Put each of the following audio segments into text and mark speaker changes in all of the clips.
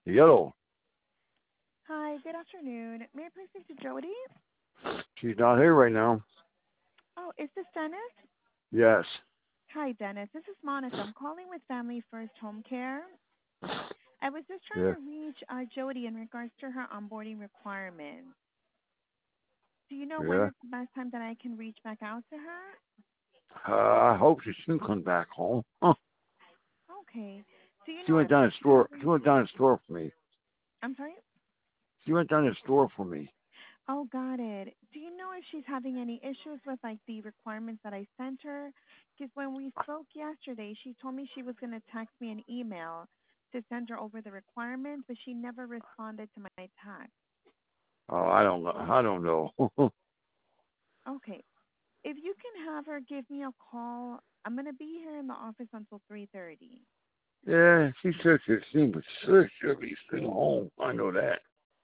Speaker 1: Yellow.
Speaker 2: Hi, good afternoon. May I please speak to Jody?
Speaker 1: She's not here right now.
Speaker 2: Oh, is this Dennis?
Speaker 1: Yes.
Speaker 2: Hi, Dennis. This is Monica. I'm calling with Family First Home Care. I was just
Speaker 1: Yeah.
Speaker 2: trying to reach Jody in regards to her onboarding requirements. Do you know when
Speaker 1: Yeah.
Speaker 2: is the best time that I can reach back out to her?
Speaker 1: I hope she soon comes back home. Huh.
Speaker 2: Okay. Do you
Speaker 1: She
Speaker 2: know
Speaker 1: went
Speaker 2: if
Speaker 1: down
Speaker 2: she's
Speaker 1: the store. She
Speaker 2: having...
Speaker 1: went down the store for me.
Speaker 2: I'm sorry?
Speaker 1: She went down the store for me.
Speaker 2: Oh, got it. Do you know if she's having any issues with like the requirements that I sent her? Because when we spoke yesterday, she told me she was going to text me an email to send her over the requirements, but she never responded to my text.
Speaker 1: Oh, I don't know. I don't know.
Speaker 2: Okay. If you can have her give me a call, I'm going to be here in the office until 3:30.
Speaker 1: Yeah, she said she'd seen, but she'll be still home. I know that.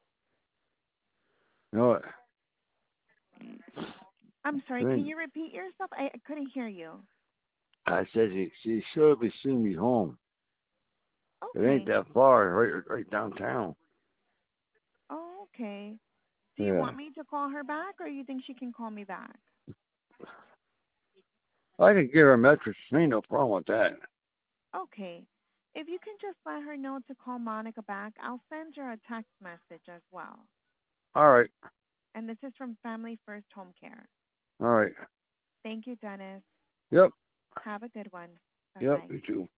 Speaker 1: You know what?
Speaker 2: I'm sorry, can
Speaker 1: Thing.
Speaker 2: you repeat yourself? I couldn't hear you.
Speaker 1: I said she should be seeing me home. It ain't
Speaker 2: Okay.
Speaker 1: that far, right downtown.
Speaker 2: Oh, okay. Do you
Speaker 1: Yeah.
Speaker 2: want me to call her back or you think she can call me back?
Speaker 1: I can give her a message. Ain't no problem with that.
Speaker 2: Okay. If you can just let her know to call Monica back, I'll send her a text message as well.
Speaker 1: All right.
Speaker 2: And this is from Family First Home Care.
Speaker 1: All right.
Speaker 2: Thank you, Dennis.
Speaker 1: Yep.
Speaker 2: Have a good one. Bye
Speaker 1: Yep.
Speaker 2: bye.
Speaker 1: You too.